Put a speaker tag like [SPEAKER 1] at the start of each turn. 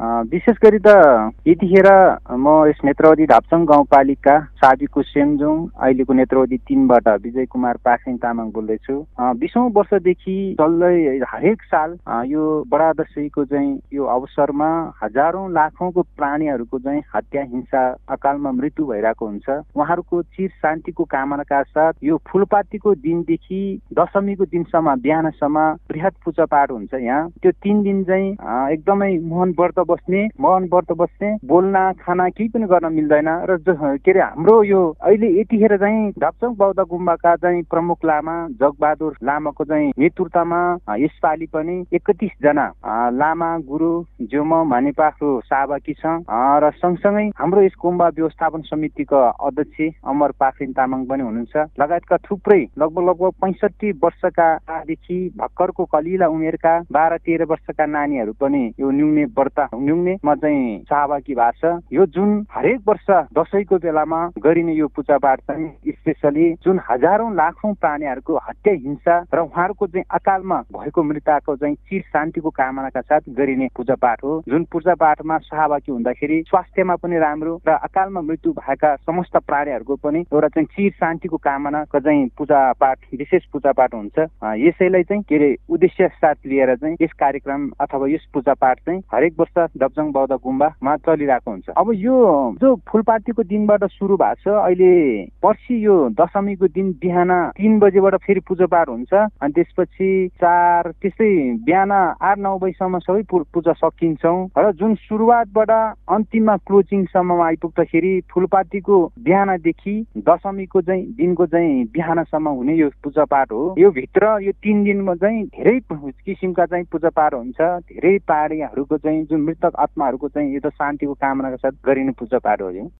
[SPEAKER 1] विशेष गरी त यतिखेर म यस नेत्रवती धाप्चङ गाउँपालिका साबिकको सेमजोङ अहिलेको नेत्रवती 3बाट विजय कुमार पाखरिङ तामाङ बोल्दैछु। 20औं वर्षदेखि चल्दै हरेक साल यो बडा दशैंको चाहिँ यो अवसरमा हजारौं लाखौंको प्राणीहरूको चाहिँ हत्या हिंसा अकालमा मृत्यु भइरहेको हुन्छ। उहाँहरूको चिर शान्तिको कामनाका साथ यो फुलपातीको दिनदेखि दशमीको दिनसम्म बिहानसम्म बृहत पूजापाठ हुन्छ। यहाँ त्यो 3 दिन चाहिँ एकदमै मोहन व्रत बस्ने बोल्न खाना केही पनि गर्न मिल्दैन र के अरे हाम्रो यो अहिले यतिखेर चाहिँ धाप्चङ बौद्ध गुम्बाका चाहिँ प्रमुख लामा जगबहादुर लामाको चाहिँ नेतृत्वमा यसपालि पनि 31 जना लामा गुरु ज्योम मानेपाखु सहभागी छ र सँगसँगै हाम्रो यस गुम्बा व्यवस्थापन समितिको अध्यक्ष अमर पाखरिङ तामाङ पनि हुनुहुन्छ लगायतका थुप्रै लगभग 65 वर्षकादेखि भक्करको कलिला उमेरका 12-13 वर्षका नानीहरू पनि यो न्युङ्नेमा चाहिँ सहभागी भएको छ। यो जुन हरेक वर्ष दशैंको बेलामा गरिने यो पूजापाठ चाहिँ स्पेशली जुन हजारौं लाखौं प्राणीहरूको हत्या हिंसा र उहाँहरूको चाहिँ अकालमा भएको मृत्युको चाहिँ चिर शान्तिको कामनाका साथ गरिने पूजापाठ हो। जुन पूजापाठमा सहभागी हुँदाखेरि स्वास्थ्यमा पनि राम्रो र अकालमा मृत्यु भएका समस्त प्राणीहरूको पनि एउटा चाहिँ चिर शान्तिको कामनाको चाहिँ पूजापाठ विशेष पूजापाठ हुन्छ। यसैलाई चाहिँ के अरे उद्देश्य साथ लिएर चाहिँ यस कार्यक्रम अथवा यस पूजापाठ चाहिँ हरेक वर्ष धाप्चङ बौद्ध गुम्बामा चलिरहेको हुन्छ। अब यो जो फुलपातीको दिनबाट सुरु भएको छ अहिले पर्सि यो दशमीको दिन बिहान 3 बजेबाट फेरि पूजापाठ हुन्छ अनि त्यसपछि 4 त्यस्तै बिहान 8-9 बजीसम्म सबै पूजा सकिन्छौँ र जुन सुरुवातबाट अन्तिममा क्लोजिङसम्ममा आइपुग्दाखेरि फुलपातीको बिहानदेखि दशमीको चाहिँ दिनको चाहिँ बिहानसम्म हुने यो पूजापाठ हो। यो भित्र यो 3 दिनमा चाहिँ धेरै किसिमका चाहिँ पूजापाठ हुन्छ। धेरै प्राणीहरूको चाहिँ जुन मृतक आत्माहरूको चाहिँ यो त शान्तिको कामनाका साथ गरिने पूजापाठ हो।